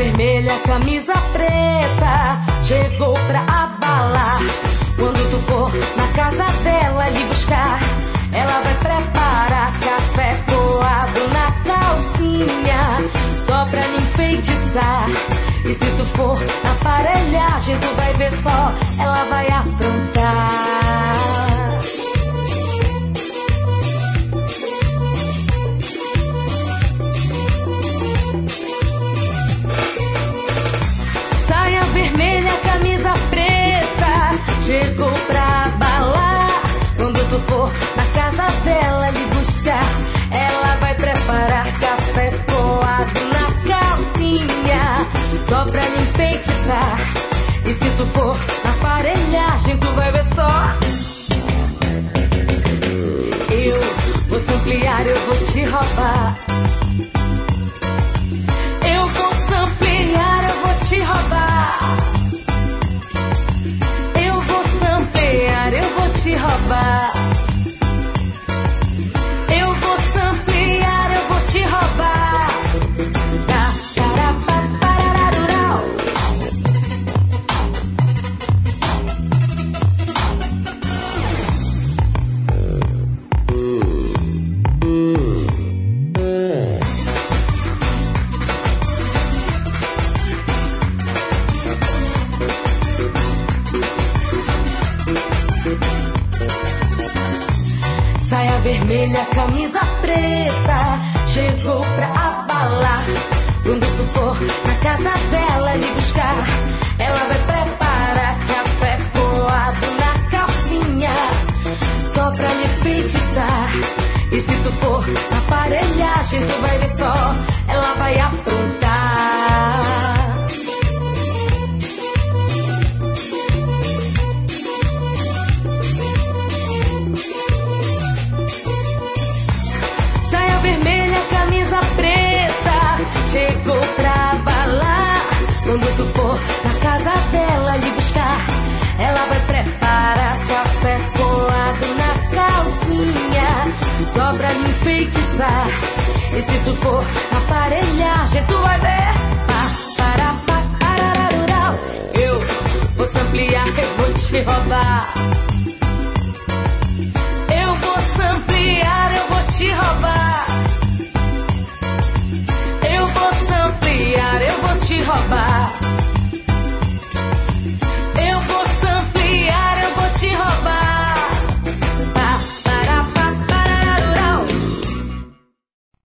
vermelha, camisa preta, chegou pra abalar. Quando tu for na casa dela lhe buscar, ela vai preparar café coado na calcinha, só pra lhe enfeitiçar. E se tu for na aparelhagem, tu vai ver só, ela vai aprontar. Saia vermelha, camisa preta, chegou pra abalar. Quando tu for na casa dela lhe buscar, ela vai preparar café coado na calcinha, só pra lhe enfeitiçar. E se tu for na aparelhagem, tu vai ver só. Eu vou samplear, eu vou te roubar. Eu vou samplear, eu vou te roubar. Eu vou samplear, eu vou te roubar. Eu vou samplear, eu vou te roubar. Saia vermelha, camisa preta, chegou pra abalar. Quando tu for na casa dela lhe buscar, ela vai preparar café coado na calcinha, só pra lhe enfeitiçar. E se tu for na aparelhagem, tu vai ver só, ela vai aprontar. Vermelha, camisa preta, chegou pra abalar. Quando tu for na casa dela lhe buscar, ela vai preparar café coado na calcinha, só pra lhe enfeitiçar. E se tu for na aparelhagem, tu vai ver. Eu vou samplear, eu vou te roubar.